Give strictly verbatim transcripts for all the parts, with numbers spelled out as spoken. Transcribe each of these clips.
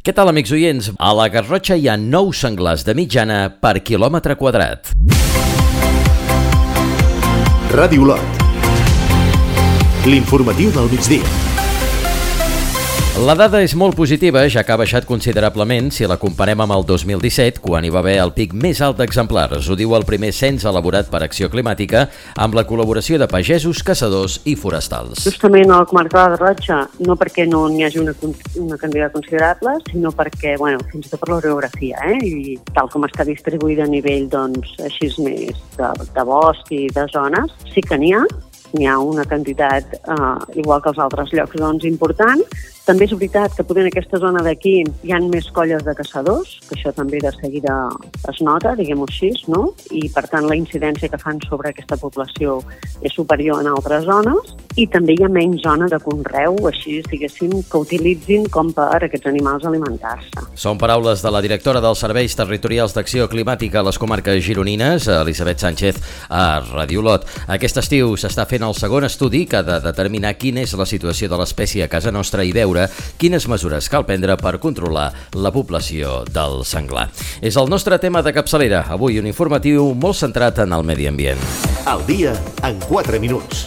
Què tal, amics oients? A la Garrotxa hi ha nou senglars de mitjana per quilòmetre quadrat. Ràdio Olot. L'informatiu del migdia. La dada és molt positiva, ja que ha baixat considerablement si la comparem amb el dos mil disset, quan hi va haver el pic més alt d'exemplars. Ho diu el primer cens elaborat per Acció Climàtica amb la col·laboració de pagesos, caçadors i forestals. Justament a la comarca de la Garrotxa, no perquè no n'hi hagi una, una quantitat considerable, sinó perquè, bueno, fins i tot per l'orografia, eh? I tal com està distribuïda a nivell, doncs, així més de, de bosc i de zones, sí que n'hi ha, n'hi ha una quantitat, eh, igual que els altres llocs, doncs, important. També és veritat que potser en aquesta zona d'aquí hi ha més colles de caçadors, que això també de seguida es nota, diguem-ho així, no? I per tant la incidència que fan sobre aquesta població és superior en altres zones, i també hi ha menys zona de conreu, així diguéssim, que utilitzin com per aquests animals alimentar-se. Són paraules de la directora dels Serveis Territorials d'Acció Climàtica a les comarques gironines, Elisabet Sánchez, a Ràdio Olot. Aquest estiu s'està fent el segon estudi que ha de determinar quina és la situació de l'espècie a casa nostra i veure quines mesures cal prendre per controlar la població del senglar. És el nostre tema de capçalera. Avui un informatiu molt centrat en el medi ambient. Al dia en quatre minuts.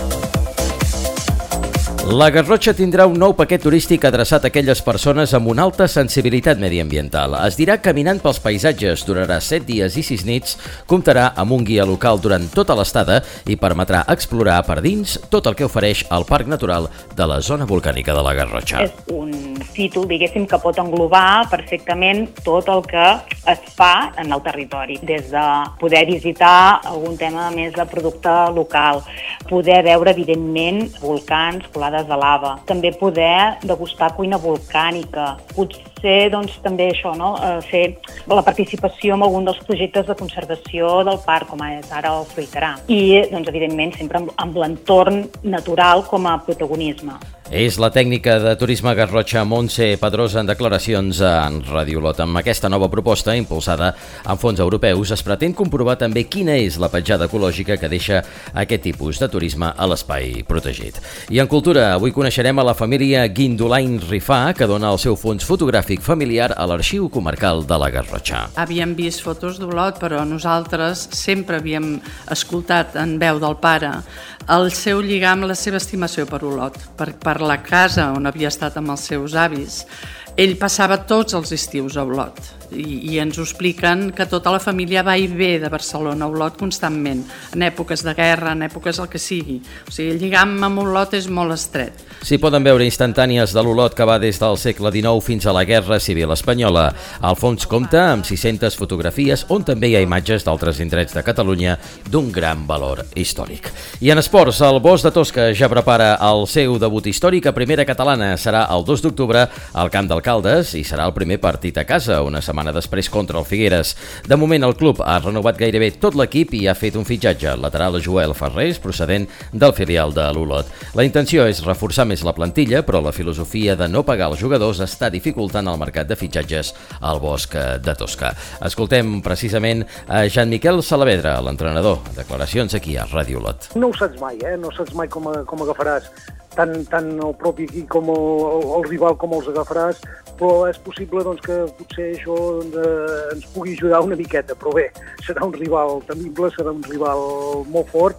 La Garrotxa tindrà un nou paquet turístic adreçat a aquelles persones amb una alta sensibilitat mediambiental. Es dirà Caminant pels paisatges, durarà set dies i sis nits, comptarà amb un guia local durant tota l'estada i permetrà explorar per dins tot el que ofereix el Parc Natural de la Zona Volcànica de la Garrotxa. És un títol, diguéssim, que pot englobar perfectament tot el que es fa en el territori, des de poder visitar algun tema més de producte local, poder veure, evidentment, volcans, colades de lava, també poder degustar cuina volcànica, potser doncs, també això, no? fer la participació en algun dels projectes de conservació del parc, com és ara el Fruiterà, i doncs, evidentment sempre amb l'entorn natural com a protagonisme. És la tècnica de turisme Garrotxa Montse Pedrosa en declaracions en Ràdio Olot. Amb aquesta nova proposta, impulsada amb fons europeus, es pretén comprovar també quina és la petjada ecològica que deixa aquest tipus de turisme a l'espai protegit. I en cultura, avui coneixerem a la família Guindolain Rifà, que dona el seu fons fotogràfic familiar a l'Arxiu Comarcal de la Garrotxa. Havíem vist fotos d'Olot, però nosaltres sempre havíem escoltat en veu del pare el seu lligam, la seva estimació per Olot, per, per la casa on havia estat amb els seus avis. Ell passava tots els estius a Olot i, i ens ho expliquen que tota la família va i ve de Barcelona a Olot constantment, en èpoques de guerra, en èpoques el que sigui. O sigui, el lligam amb Olot és molt estret. S'hi poden veure instantànies de l'Olot que va des del segle dinou fins a la Guerra Civil Espanyola. El fons compta amb sis-centes fotografies on també hi ha imatges d'altres indrets de Catalunya d'un gran valor històric. I en esports, el Bosch de Tosca ja prepara el seu debut històric a Primera Catalana. Serà el dos d'octubre al camp del Caldes i serà el primer partit a casa, una setmana després contra el Figueres. De moment el club ha renovat gairebé tot l'equip i ha fet un fitxatge, lateral Joel Ferrés, procedent del filial de l'Olot. La intenció és reforçar més la plantilla, però la filosofia de no pagar els jugadors està dificultant el mercat de fitxatges al Bosch de Tosca. Escoltem precisament a Jean Miquel Salavedra, l'entrenador. Declaracions aquí a Ràdio Olot. No ho saps mai, eh? No saps mai com, com agafaràs tant, tant el propi equip com el, el rival com els agafaràs, però és possible doncs, que potser això doncs, eh, ens pugui ajudar una miqueta, però bé, serà un rival temible, serà un rival molt fort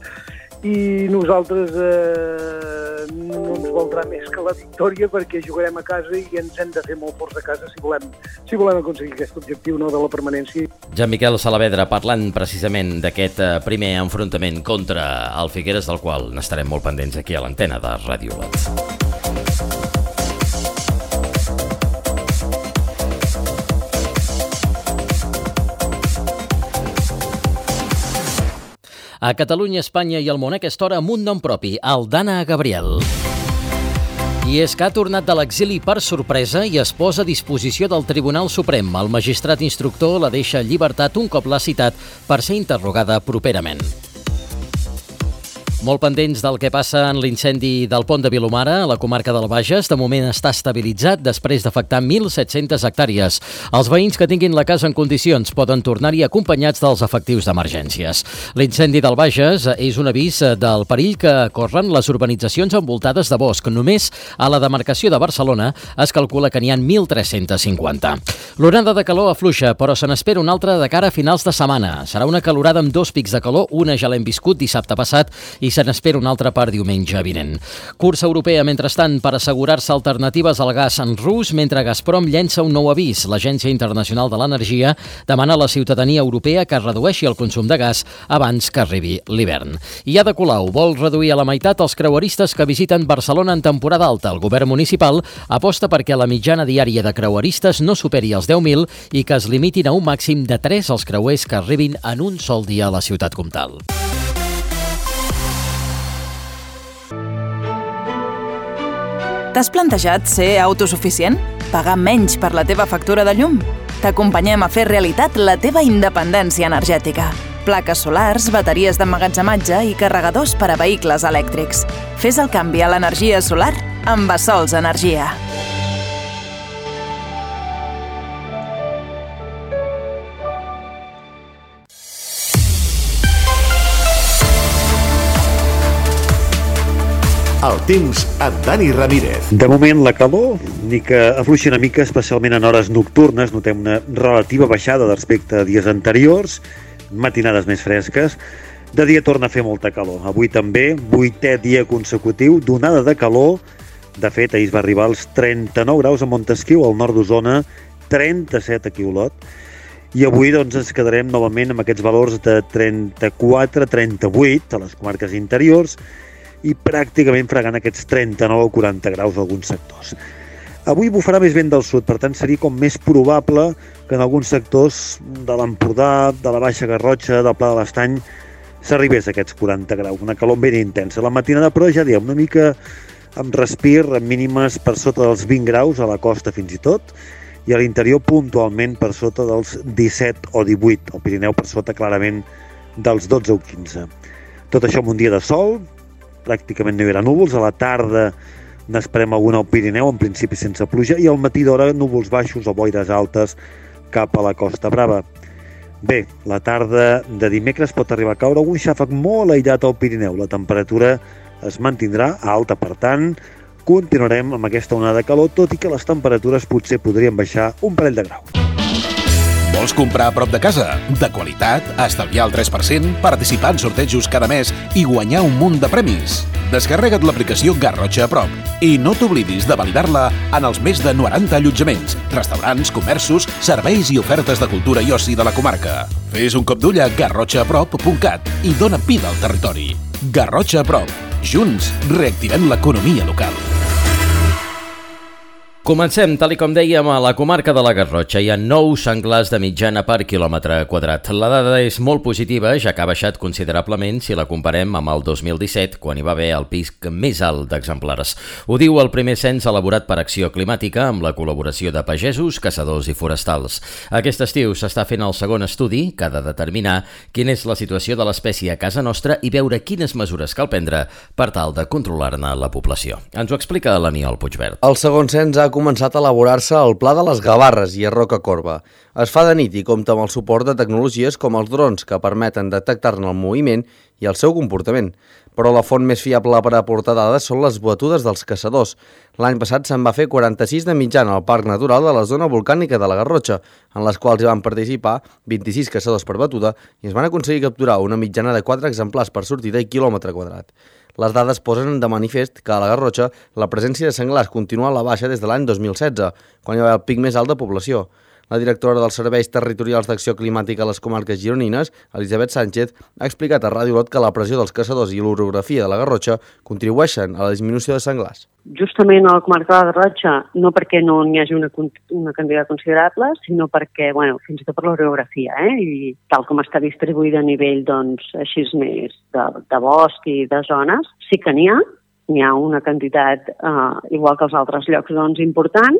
i nosaltres eh, no ens valdrà més que la victòria perquè jugarem a casa i ens hem de fer molt forts a casa si volem, si volem aconseguir aquest objectiu, no, de la permanència. Jean Miquel Salavedra parlant precisament d'aquest primer enfrontament contra el Figueres, del qual n'estarem molt pendents aquí a l'antena de Ràdio Olot. A Catalunya, Espanya i el món aquesta hora amb un nom propi, Aldana Gabriel. I és que ha tornat de l'exili per sorpresa i es posa a disposició del Tribunal Suprem. El magistrat instructor la deixa en llibertat un cop l'ha citat per ser interrogada properament. Molt pendents del que passa en l'incendi del pont de Vilomara, a la comarca del Bages. De moment està estabilitzat després d'afectar mil set-centes hectàrees. Els veïns que tinguin la casa en condicions poden tornar-hi acompanyats dels efectius d'emergències. L'incendi del Bages és un avís del perill que corren les urbanitzacions envoltades de bosc. Només a la demarcació de Barcelona es calcula que n'hi ha mil tres-cents cinquanta. L'onada de calor afluixa, però se n'espera una altra de cara a finals de setmana. Serà una calorada amb dos pics de calor, una ja l'hem viscut dissabte passat i se n'espera una altra per diumenge vinent. Cursa europea, mentrestant, per assegurar-se alternatives al gas en rus, mentre Gazprom llença un nou avís. L'Agència Internacional de l'Energia demana a la ciutadania europea que redueixi el consum de gas abans que arribi l'hivern. I Ada Colau vol reduir a la meitat els creueristes que visiten Barcelona en temporada alta. El govern municipal aposta perquè la mitjana diària de creueristes no superi els deu mil i que es limitin a un màxim de tres els creuers que arribin en un sol dia a la ciutat comtal. T'has plantejat ser autosuficient? Pagar menys per la teva factura de llum? T'acompanyem a fer realitat la teva independència energètica. Plaques solars, bateries d'emmagatzematge i carregadors per a vehicles elèctrics. Fes el canvi a l'energia solar amb Bassols Energia. El temps amb Dani Ramírez. De moment la calor, ni que afluixi una mica, especialment en hores nocturnes, notem una relativa baixada respecte a dies anteriors, matinades més fresques. De dia torna a fer molta calor. Avui també, vuitè dia consecutiu d'onada de calor. De fet, ahir es va arribar als trenta-nou graus a Montesquiu, al nord d'Osona, trenta-set aquí a Olot. I avui doncs, ens quedarem novament amb aquests valors de trenta-quatre a trenta-vuit a les comarques interiors, i pràcticament fregant aquests trenta-nou o quaranta graus a alguns sectors. Avui bufarà més vent del sud, per tant seria com més probable que en alguns sectors de l'Empordà, de la Baixa Garrotxa, del Pla de l'Estany, s'arribés a aquests quaranta graus, una calor ben intensa. La matinada, però, ja diem, una mica amb respir, amb mínimes per sota dels vint graus, a la costa fins i tot, i a l'interior puntualment per sota dels disset o divuit, al Pirineu per sota clarament dels dotze o quinze. Tot això amb un dia de sol, pràcticament no hi haurà núvols, a la tarda n'esperem alguna al Pirineu, en principi sense pluja, i al matí d'hora núvols baixos o boires altes cap a la Costa Brava. Bé, la tarda de dimecres pot arribar a caure algun xàfec molt aïllat al Pirineu. La temperatura es mantindrà alta, per tant, continuarem amb aquesta onada de calor, tot i que les temperatures potser podrien baixar un parell de graus. Vols comprar a prop de casa? De qualitat, estalviar el tres per cent, participar en sortejos cada mes i guanyar un munt de premis? Descarrega't l'aplicació Garrotxa a prop i no t'oblidis de validar-la en els més de noranta allotjaments, restaurants, comerços, serveis i ofertes de cultura i oci de la comarca. Fes un cop d'ull a garrotxa a prop punt cat i dona vida al territori. Garrotxa a prop. Junts reactivem l'economia local. Comencem, tal i com dèiem, a la comarca de la Garrotxa. Hi ha nou senglars de mitjana per quilòmetre quadrat. La dada és molt positiva, ja que ha baixat considerablement si la comparem amb el dos mil disset, quan hi va haver el pic més alt d'exemplars. Ho diu el primer cens elaborat per Acció Climàtica amb la col·laboració de pagesos, caçadors i forestals. Aquest estiu s'està fent el segon estudi que ha de determinar quina és la situació de l'espècie a casa nostra i veure quines mesures cal prendre per tal de controlar-ne la població. Ens ho explica l'Aniol Puigverd. El segon cens ha començat a elaborar-se el Pla de les Gavarres i a Roca Corba. Es fa de nit i compta amb el suport de tecnologies com els drons que permeten detectar-ne el moviment i el seu comportament. Però la font més fiable per aportar dades són les batudes dels caçadors. L'any passat se'n va fer quaranta-sis de mitjana al Parc Natural de la zona volcànica de la Garrotxa, en les quals hi van participar vint-i-sis caçadors per batuda i es van aconseguir capturar una mitjana de quatre exemplars per sortida i quilòmetre quadrat. Les dades posen de manifest que a la Garrotxa la presència de senglars continua a la baixa des de l'any dos mil setze, quan hi va haver el pic més alt de població. La directora dels Serveis Territorials d'Acció Climàtica a les comarques gironines, Elisabet Sánchez, ha explicat a Ràdio Olot que la pressió dels caçadors i l'orografia de la Garrotxa contribueixen a la disminució de senglars. Justament a la comarca de la Garrotxa, no perquè no n'hi hagi una, una quantitat considerable, sinó perquè, bueno, fins i tot per l'orografia, eh? I tal com està distribuïda a nivell, doncs, així més de, de bosc i de zones, sí que n'hi ha, n'hi ha una quantitat, eh, igual que els altres llocs, doncs, important,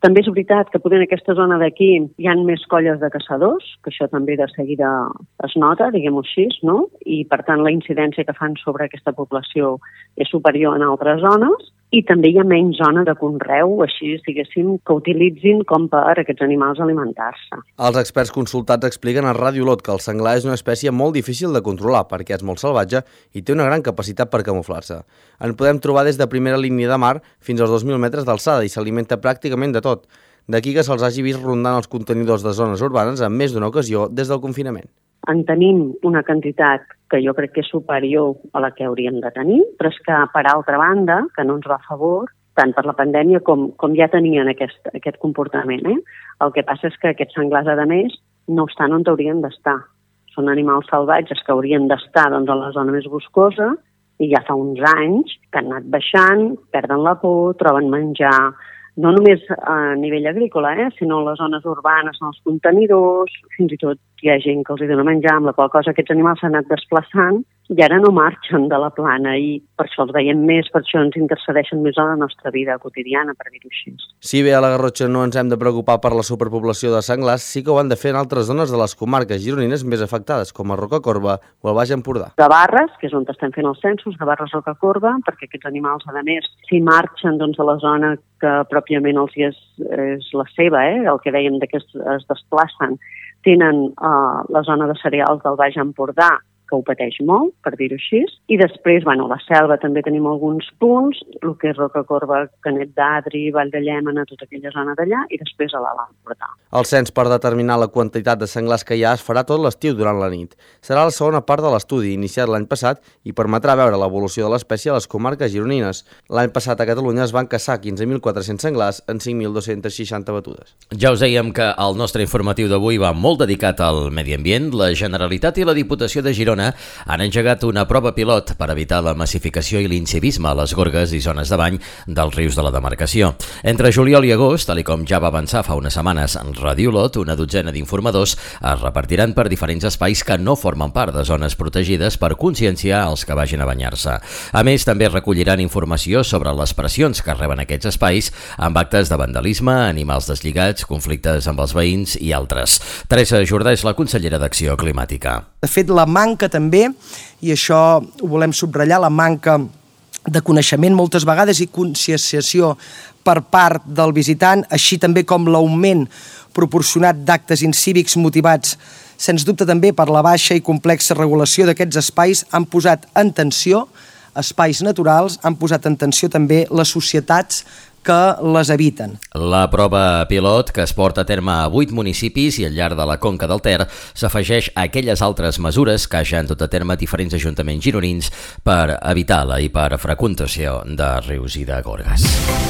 També és veritat que potser en aquesta zona d'aquí hi ha més colles de caçadors, que això també de seguida es nota, diguem-ho així, no? I per tant la incidència que fan sobre aquesta població és superior en altres zones, i també hi ha menys zona de conreu, així diguéssim, que utilitzin com per aquests animals alimentar-se. Els experts consultats expliquen a Ràdio Olot que el senglar és una espècie molt difícil de controlar perquè és molt salvatge i té una gran capacitat per camuflar-se. En podem trobar des de primera línia de mar fins als dos mil metres d'alçada i s'alimenta pràcticament de tot. D'aquí que se'ls hagi vist rondant els contenidors de zones urbanes en més d'una ocasió des del confinament. En tenim una quantitat que jo crec que és superior a la que hauríem de tenir, però és que, per altra banda, que no ens va a favor, tant per la pandèmia com, com ja tenien aquest, aquest comportament. Eh? El que passa és que aquests senglars, a més, no estan on haurien d'estar. Són animals salvatges que haurien d'estar doncs, a la zona més boscosa i ja fa uns anys que han anat baixant, perden la por, troben menjar, no només a nivell agrícola, eh, sinó a les zones urbanes, en els contenidors, fins i tot hi ha gent que els hi dona menjar, amb la qual cosa aquests animals s'han anat desplaçant i ara no marxen de la plana i per això els veiem més, per això ens intercedeixen més a la nostra vida quotidiana, per dir-ho així. Si bé a la Garrotxa no ens hem de preocupar per la superpoblació de senglars, sí que ho han de fer en altres zones de les comarques gironines més afectades, com a Rocacorba o el Baix Empordà. Gavarres, que és on estem fent els censos, Gavarres, Rocacorba, perquè aquests animals, a més, si marxen doncs, a la zona que pròpiament els és, és la seva, eh? El que dèiem de que es, es desplacen, tenen uh, la zona de cereals del Baix Empordà, que ho pateix molt, per dir-ho així. I després, bueno, la selva també tenim alguns punts, el que és Rocacorba, Canet d'Adri, Vall de Llémena, tota aquella zona d'allà, i després a l'Alt Empordà. El cens per determinar la quantitat de senglars que hi ha es farà tot l'estiu durant la nit. Serà la segona part de l'estudi, iniciat l'any passat, i permetrà veure l'evolució de l'espècie a les comarques gironines. L'any passat a Catalunya es van caçar quinze mil quatre-cents senglars en cinc mil dos-cents seixanta batudes. Ja us dèiem que el nostre informatiu d'avui va molt dedicat al medi ambient. La Generalitat i la Diputació de Girona han engegat una prova pilot per evitar la massificació i l'incivisme a les gorgues i zones de bany dels rius de la demarcació. Entre juliol i agost, tal com ja va avançar fa unes setmanes en Ràdio Olot, una dotzena d'informadors es repartiran per diferents espais que no formen part de zones protegides per conscienciar els que vagin a banyar-se. A més, també recolliran informació sobre les pressions que reben aquests espais amb actes de vandalisme, animals deslligats, conflictes amb els veïns i altres. Teresa Jordà és la consellera d'Acció Climàtica. De fet, la manca també, i això ho volem subratllar, la manca de coneixement moltes vegades i conscienciació per part del visitant, així també com l'augment proporcionat d'actes incívics motivats, sens dubte també per la baixa i complexa regulació d'aquests espais, han posat en tensió espais naturals, han posat en tensió també les societats que les habiten. La prova pilot, que es porta a terme a vuit municipis i al llarg de la Conca del Ter, s'afegeix a aquelles altres mesures que ja han dut a terme diferents ajuntaments gironins per evitar la hiperfreqüentació de rius i de gorgues.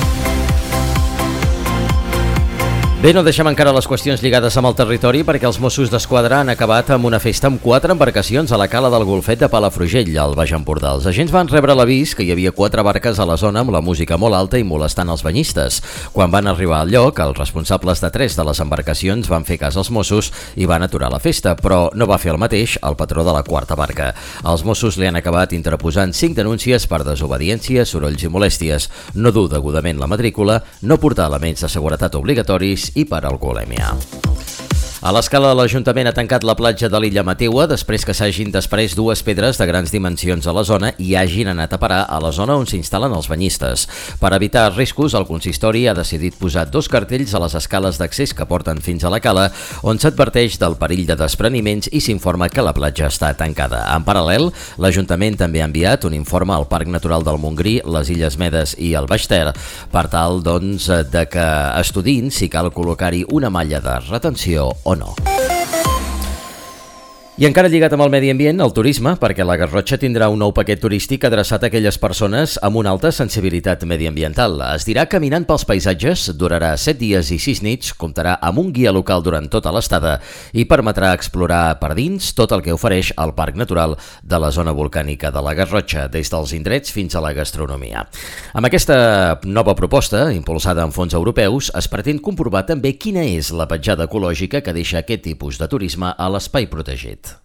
Bé, no deixem encara les qüestions lligades amb el territori perquè els Mossos d'Esquadra han acabat amb una festa amb quatre embarcacions a la cala del Golfet de Palafrugell, al Baix Empordà. Els agents van rebre l'avís que hi havia quatre barques a la zona amb la música molt alta i molestant els banyistes. Quan van arribar al lloc, els responsables de tres de les embarcacions van fer cas als Mossos i van aturar la festa, però no va fer el mateix el patró de la quarta barca. Els Mossos li han acabat interposant cinc denúncies per desobediència, sorolls i molèsties, no dur degudament la matrícula, no portar elements de seguretat obligatoris i per alcoholèmia. A l'Escala, l'Ajuntament ha tancat la platja de l'illa Mateua després que s'hagin desprès dues pedres de grans dimensions a la zona i hagin anat a parar a la zona on s'instal·len els banyistes. Per evitar riscos, el consistori ha decidit posar dos cartells a les escales d'accés que porten fins a la cala, on s'adverteix del perill de despreniments i s'informa que la platja està tancada. En paral·lel, l'Ajuntament també ha enviat un informe al Parc Natural del Montgrí, les Illes Medes i el Baix Ter, per tal, doncs, de que estudin si cal col·locar-hi una malla de retenció o no. I encara lligat amb el medi ambient, el turisme, perquè la Garrotxa tindrà un nou paquet turístic adreçat a aquelles persones amb una alta sensibilitat mediambiental. Es dirà Caminant pels paisatges, durarà set dies i sis nits, comptarà amb un guia local durant tota l'estada i permetrà explorar per dins tot el que ofereix el Parc Natural de la zona volcànica de la Garrotxa, des dels indrets fins a la gastronomia. Amb aquesta nova proposta, impulsada amb fons europeus, es pretén comprovar també quina és la petjada ecològica que deixa aquest tipus de turisme a l'espai protegit.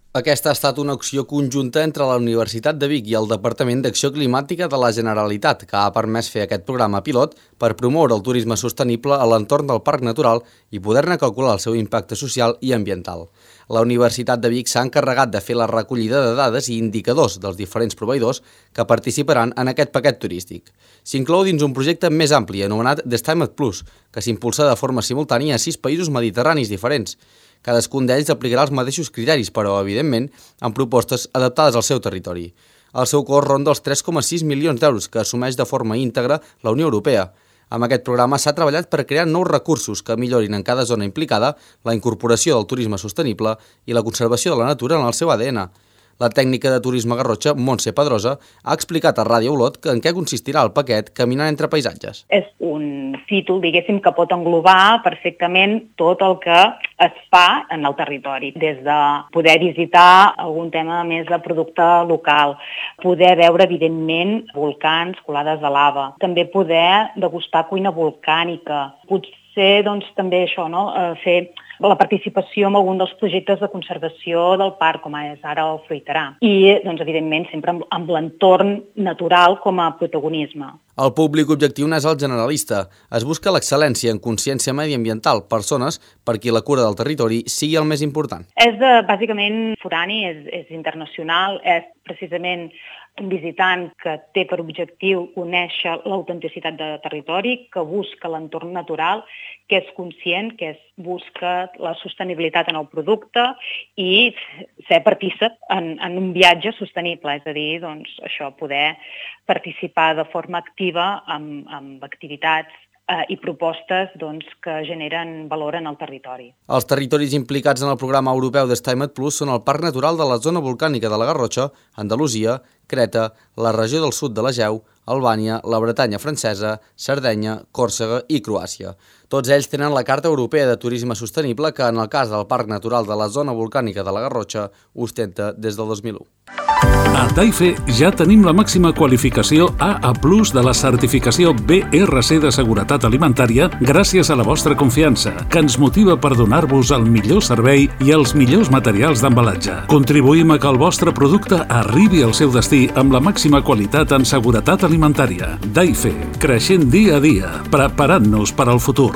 Aquesta ha estat una acció conjunta entre la Universitat de Vic i el Departament d'Acció Climàtica de la Generalitat, que ha permès fer aquest programa pilot per promoure el turisme sostenible a l'entorn del Parc Natural i poder-ne calcular el seu impacte social i ambiental. La Universitat de Vic s'ha encarregat de fer la recollida de dades i indicadors dels diferents proveïdors que participaran en aquest paquet turístic. S'inclou dins un projecte més ampli anomenat Destimed Plus, que s'impulsa de forma simultània a sis països mediterranis diferents. Cadascun d'ells aplicarà els mateixos criteris, però, evidentment, amb propostes adaptades al seu territori. El seu cost ronda els tres coma sis milions d'euros que assumeix de forma íntegra la Unió Europea. Amb aquest programa s'ha treballat per crear nous recursos que millorin en cada zona implicada la incorporació del turisme sostenible i la conservació de la natura en el seu A D N. La tècnica de turisme Garrotxa, Montse Pedrosa, ha explicat a Ràdio Olot que en què consistirà el paquet Caminant entre paisatges. És un títol, diguéssim, que pot englobar perfectament tot el que es fa en el territori, des de poder visitar algun tema més de producte local, poder veure, evidentment, volcans, colades de lava, també poder degustar cuina volcànica, potser doncs, també això, no? fer la participació en algun dels projectes de conservació del parc, com és ara el Fruiterà. I, doncs, evidentment, sempre amb l'entorn natural com a protagonisme. El públic objectiu no és el generalista. Es busca l'excel·lència en consciència mediambiental, persones per qui la cura del territori sigui el més important. És de, bàsicament forani, és, és internacional, és precisament un visitant que té per objectiu conèixer l'autenticitat de territori, que busca l'entorn natural, que és conscient, que és, busca la sostenibilitat en el producte i ser partícip en, en un viatge sostenible, és a dir, doncs, això, poder participar de forma activa amb, amb activitats eh, i propostes doncs, que generen valor en el territori. Els territoris implicats en el programa europeu Destimed Plus són el Parc Natural de la Zona Volcànica de la Garrotxa, Andalusia, Creta, la regió del sud de l'Egeu, Albània, la Bretanya francesa, Sardenya, Còrsega i Croàcia. Tots ells tenen la Carta Europea de Turisme Sostenible que, en el cas del Parc Natural de la Zona Volcànica de la Garrotxa, ostenta des del dos mil u. A Taife ja tenim la màxima qualificació A A plus de la certificació B R C de Seguretat Alimentària gràcies a la vostra confiança, que ens motiva per donar-vos el millor servei i els millors materials d'embalatge. Contribuïm a que el vostre producte arribi al seu destí amb la màxima qualitat en seguretat alimentària. Taife, creixent dia a dia, preparant-nos per al futur.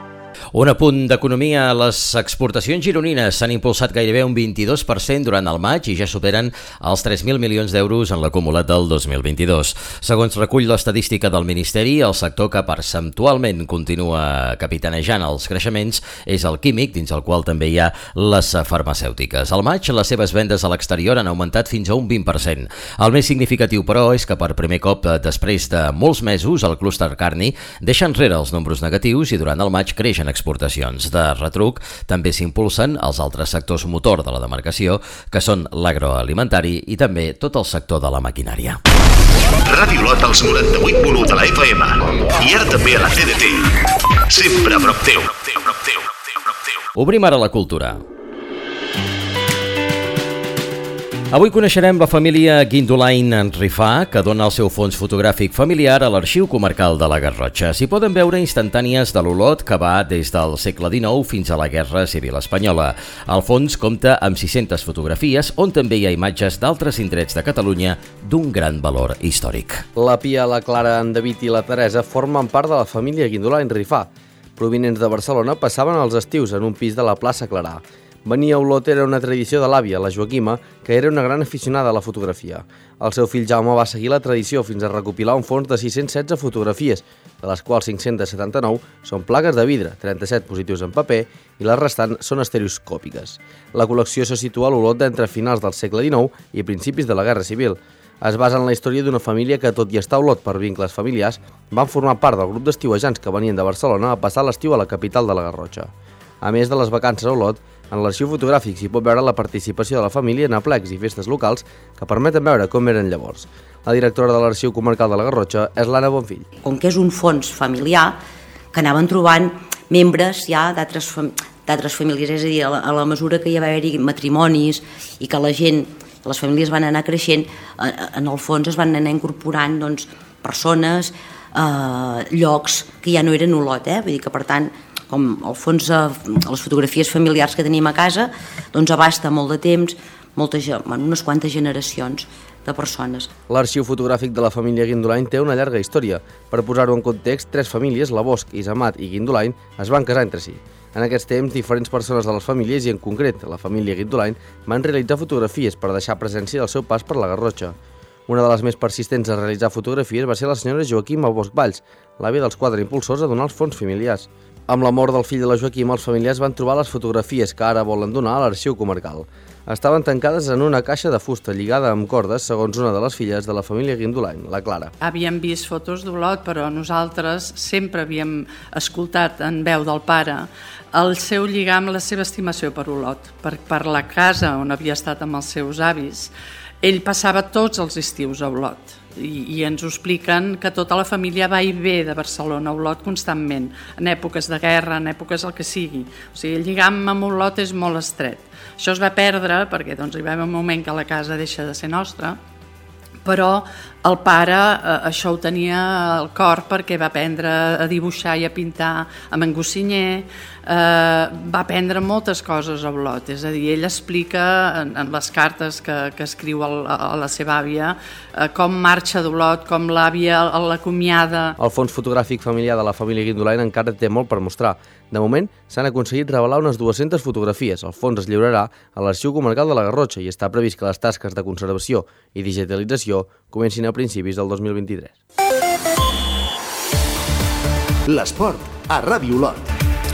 Un apunt d'economia. Les exportacions gironines s'han impulsat gairebé un vint-i-dos per cent durant el maig i ja superen els tres mil milions d'euros en l'acumulat del dos mil vint-i-dos. Segons recull l'estadística del Ministeri, el sector que percentualment continua capitanejant els creixements és el químic, dins el qual també hi ha les farmacèutiques. Al maig, les seves vendes a l'exterior han augmentat fins a un vint per cent. El més significatiu, però, és que per primer cop, després de molts mesos, el clúster carni deixa enrere els números negatius i durant el maig creixen exportacions. De retruc també s'impulsen els altres sectors motor de la demarcació, que són l'agroalimentari i també tot el sector de la maquinària. Ràdio Olot als noranta-vuit punt u de la F M i ara també a la T D T. Sempre a prop teu. Obrim ara la cultura. Avui coneixerem la família Guindolain Rifà, que dona el seu fons fotogràfic familiar a l'Arxiu Comarcal de la Garrotxa. S'hi poden veure instantànies de l'Olot que va des del segle dinou fins a la Guerra Civil Espanyola. El fons compta amb sis-centes fotografies on també hi ha imatges d'altres indrets de Catalunya d'un gran valor històric. La Pia, la Clara, en David i la Teresa formen part de la família Guindolain Rifà. Provinents de Barcelona, passaven els estius en un pis de la plaça Clarà. Venir a Olot era una tradició de l'àvia, la Joaquima, que era una gran aficionada a la fotografia. El seu fill Jaume va seguir la tradició fins a recopilar un fons de sis-cents setze fotografies, de les quals cinc-cents setanta-nou són plaques de vidre, trenta-set positius en paper i les restants són estereoscòpiques. La col·lecció se situa a l'Olot d'entre finals del segle dinou i principis de la Guerra Civil. Es basa en la història d'una família que, tot i estar a Olot per vincles familiars, van formar part del grup d'estiuejants que venien de Barcelona a passar l'estiu a la capital de la Garrotxa. A més de les vacances a Olot, en l'arxiu fotogràfic s'hi pot veure la participació de la família en aplecs i festes locals que permeten veure com eren llavors. La directora de l'Arxiu Comarcal de la Garrotxa és l'Anna Bonfill. Com que és un fons familiar, que anaven trobant membres ja d'altres d'altres famílies, és a dir, a la, a la mesura que hi va haver-hi matrimonis i que la gent, les famílies van anar creixent, en el fons es van anar incorporant doncs, persones, eh, llocs que ja no eren Olot, eh? Vull dir que per tant, com al fons eh, les fotografies familiars que tenim a casa, doncs abasta molt de temps, moltes, unes quantes generacions de persones. L'arxiu fotogràfic de la família Guindolain té una llarga història. Per posar-ho en context, tres famílies, la Bosch, Isamat i Guindolain, es van casar entre si. En aquests temps, diferents persones de les famílies, i en concret la família Guindolain, van realitzar fotografies per deixar presència del seu pas per la Garrotxa. Una de les més persistents a realitzar fotografies va ser la senyora Joaquima Bosch Valls, l'àvia dels quatre impulsors a donar els fons familiars. Amb la mort del fill de la Joaquima, els familiars van trobar les fotografies que ara volen donar a l'arxiu comarcal. Estaven tancades en una caixa de fusta lligada amb cordes, segons una de les filles de la família Guindolain, la Clara. Havíem vist fotos d'Olot, però nosaltres sempre havíem escoltat en veu del pare el seu lligam, la seva estimació per Olot, per, per la casa on havia estat amb els seus avis. Ell passava tots els estius a Olot i, i ens ho expliquen que tota la família va i ve de Barcelona a Olot constantment, en èpoques de guerra, en èpoques el que sigui. O sigui, el lligam amb Olot és molt estret. Això es va perdre perquè doncs, hi va haver un moment que la casa deixa de ser nostra, però el pare eh, això ho tenia al cor perquè va aprendre a dibuixar i a pintar amb en Gossinyer, eh, va aprendre moltes coses a Olot, és a dir, ell explica en, en les cartes que, que escriu el, a la seva àvia eh, com marxa d'Olot, com l'àvia l'acomiada. El fons fotogràfic familiar de la família Guindolain encara té molt per mostrar. De moment, s'han aconseguit revelar unes dues-centes fotografies. El fons es lliurarà a l'Arxiu Comarcal de la Garrotxa i està previst que les tasques de conservació i digitalització comencin a principis del dos mil vint-i-tres. L'esport a Ràdio Olot.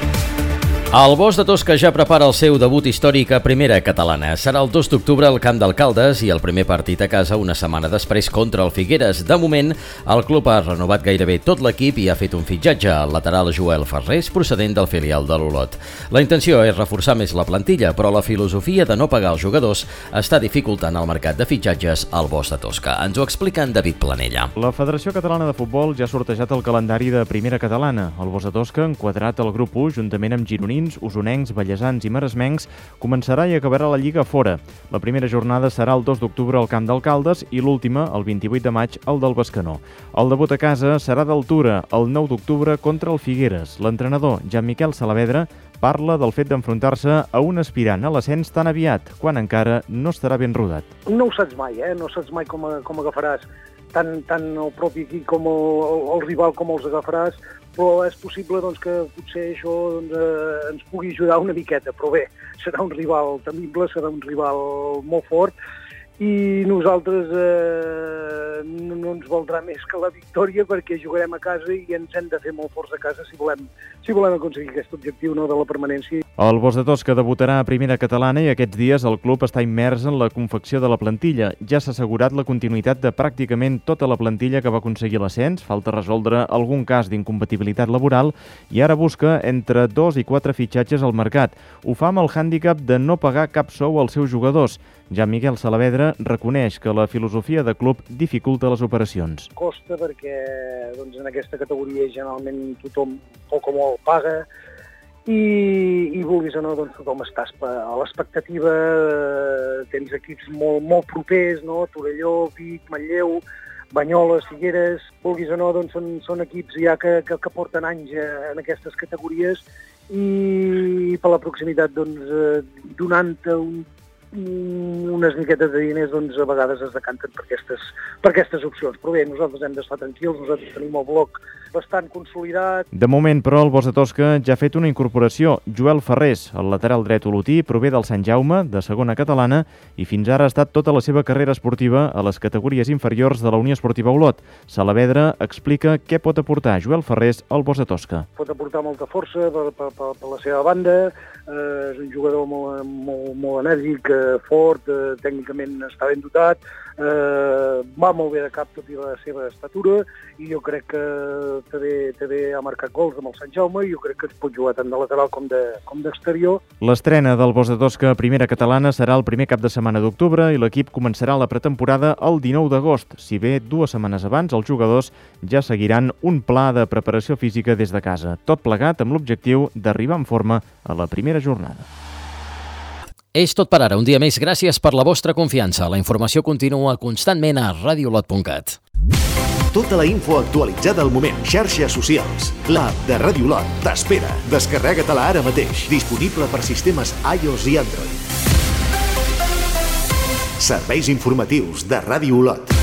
El Bosch de Tosca ja prepara el seu debut històric a Primera Catalana. Serà el dos d'octubre al Camp d'Alcaldes i el primer partit a casa una setmana després contra el Figueres. De moment, el club ha renovat gairebé tot l'equip i ha fet un fitxatge al lateral Joel Ferrés, procedent del filial de l'Olot. La intenció és reforçar més la plantilla, però la filosofia de no pagar els jugadors està dificultant el mercat de fitxatges al Bosch de Tosca. Ens ho explica en David Planella. La Federació Catalana de Futbol ja ha sortejat el calendari de Primera Catalana. El Bosch de Tosca, enquadrat al grup u, juntament amb gironins, usonencs, vallesans i maresmencs, començarà i acabarà la Lliga fora. La primera jornada serà el dos d'octubre al Camp d'Alcaldes i l'última, el vint-i-vuit de maig, al del Bescanó. El debut a casa serà d'altura, el nou d'octubre contra el Figueres. L'entrenador, Jean-Miquel Salavedra, parla del fet d'enfrontar-se a un aspirant a l'ascens tan aviat, quan encara no estarà ben rodat. No ho saps mai, eh? No saps mai com, com agafaràs tant, tant el propi equip com el, el rival com els agafaràs, però és possible doncs, que potser això doncs, eh, ens pugui ajudar una miqueta, però bé, serà un rival temible, serà un rival molt fort i nosaltres eh, no, no ens valdrà més que la victòria perquè jugarem a casa i ens hem de fer molt forts a casa si volem, si volem aconseguir aquest objectiu no, de la permanència. El Bosch de Tosca debutarà a Primera Catalana i aquests dies el club està immers en la confecció de la plantilla. Ja s'ha assegurat la continuïtat de pràcticament tota la plantilla que va aconseguir l'ascens, falta resoldre algun cas d'incompatibilitat laboral i ara busca entre dos i quatre fitxatges al mercat. Ho fa amb el hàndicap de no pagar cap sou als seus jugadors. Jean-Miquel Salavedra reconeix que la filosofia de club dificulta les operacions. Costa perquè doncs, en aquesta categoria generalment tothom poc o molt paga i, i vulguis o no, doncs, tothom està a l'expectativa, tens equips molt, molt propers, no? Torelló, Vic, Manlleu, Banyoles, Figueres, vulguis o no, doncs, són, són equips ja que, que, que porten anys en aquestes categories i per la proximitat doncs, donant-te un unes miquetes de diners doncs, a vegades es decanten per aquestes, per aquestes opcions. Però bé, nosaltres hem d'estar tranquils, nosaltres tenim el bloc bastant consolidat. De moment, però, el Bosch de Tosca ja ha fet una incorporació. Joel Ferrés, el lateral dret olotí, prové del Sant Jaume, de segona catalana, i fins ara ha estat tota la seva carrera esportiva a les categories inferiors de la Unió Esportiva Olot. Salavedra explica què pot aportar Joel Ferrés al Bosch de Tosca. Pot aportar molta força per, per, per, per la seva banda, eh, és un jugador molt, molt, molt enèrgic, eh, fort, eh, tècnicament està ben dotat, eh, va molt bé de cap tot i la seva estatura i jo crec que també, també ha marcat gols amb el Sant Jaume i jo crec que es pot jugar tant de lateral com de, com d'exterior. L'estrena del Bosch de Tosca a Primera Catalana serà el primer cap de setmana d'octubre i l'equip començarà la pretemporada el dinou d'agost. Si bé dues setmanes abans els jugadors ja seguiran un pla de preparació física des de casa, tot plegat amb l'objectiu d'arribar en forma a la primera jornada. És tot per ara. Un dia més, gràcies per la vostra confiança. La informació continua constantment a radiolot punt cat. Tota la info actualitzada al moment. Xarxes socials. L'app de Ràdio Olot t'espera. Descarrega-te-la ara mateix. Disponible per sistemes iOS i Android. Serveis informatius de Ràdio Olot.